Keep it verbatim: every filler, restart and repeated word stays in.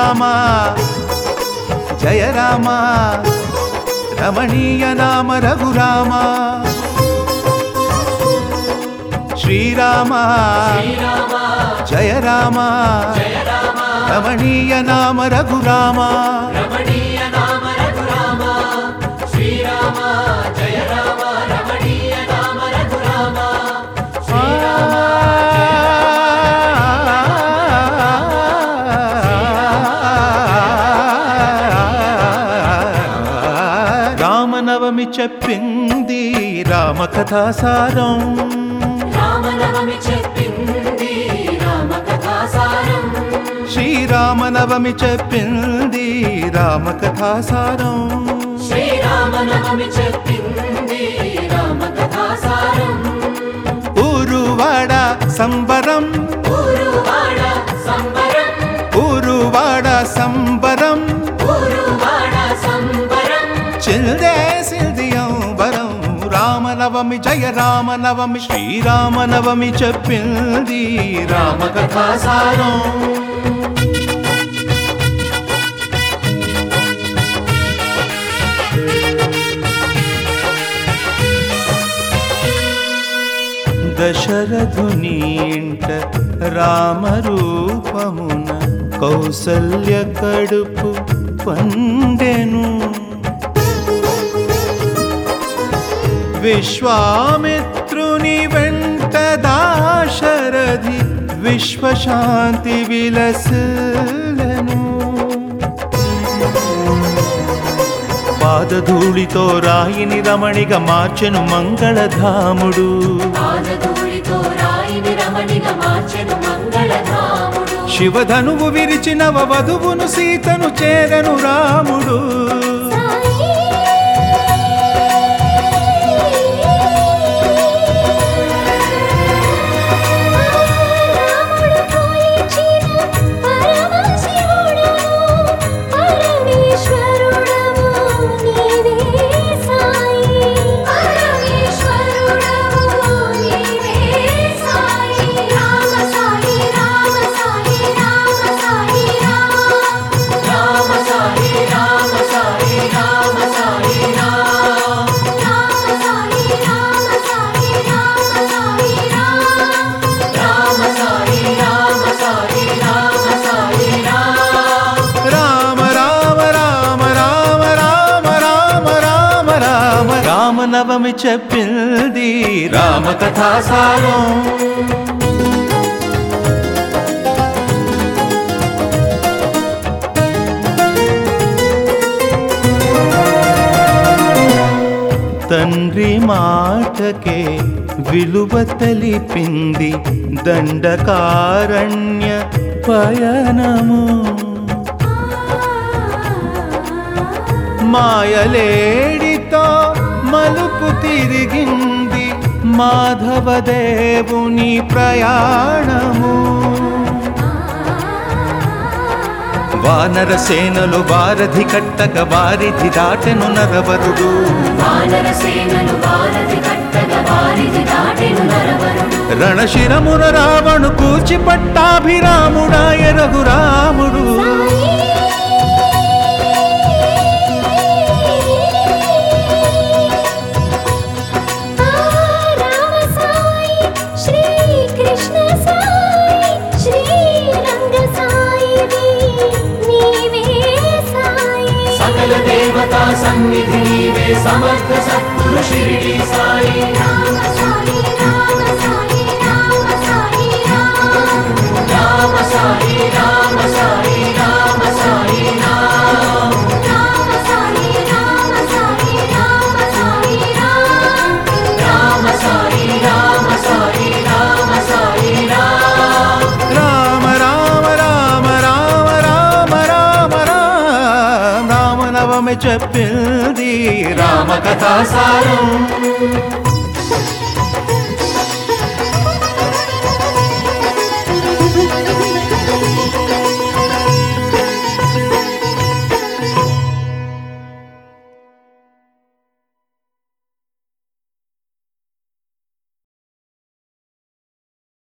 శ్రీరామ జయ రామ రమణీయ నామ రఘురామ శ్రీరామ జయ రామ రమణీయ నామ రఘురామ రామనవమి చెప్పింది రామ కథాసారం శ్రీరామనవమి చెప్పింది రామ కథాసారం ఊరువాడ సంబరం ఊరువాడ సంబరం చిల్దేసిల్దియంబరం రామనవమి జయ రామనవమి శ్రీరామనవమి చెప్పింది రామ కథాసారం దశరథుని ఇంట రామరూపమున కౌసల్య కడుపు పండెను విశ్వామిత్రుని వెంట దాశరథి విశ్వశాంతి విలసిల్లెను పాదధూళితో రాయిని రమణిగా మార్చెను మంగళధాముడు శివధనువు విరిచి నవ వధువును సీతను చేరను రాముడు రామనవమి చెప్పింది రామ కథాసారం తండ్రి మాటకే విలువ తెలిపింది దండకారణ్య పయనము మాయలేడితో మలుపు తిరిగింది మాధవదేవుని ప్రయాణము వానర సేనలు వారధి కట్టక వారిధి దాటెను నరవరుడు రణశిరమున రావణు కూచి పట్టాభిరాముడాయ రఘురాముడు సన్నిధి నీవే సమర్థ సద్గురు శిరిడి సాయి రామ సాయి రామ సాయి రామ సాయి రామ సాయి రామ సాయి రామ సాయి రామ సాయి రామ సాయి రామ సాయి రామ సాయి రామ సాయి రామ సాయి రామ రామ రామ రామ రామ రామ రామ రామనవమి చెప్పింది రామ కథాసారం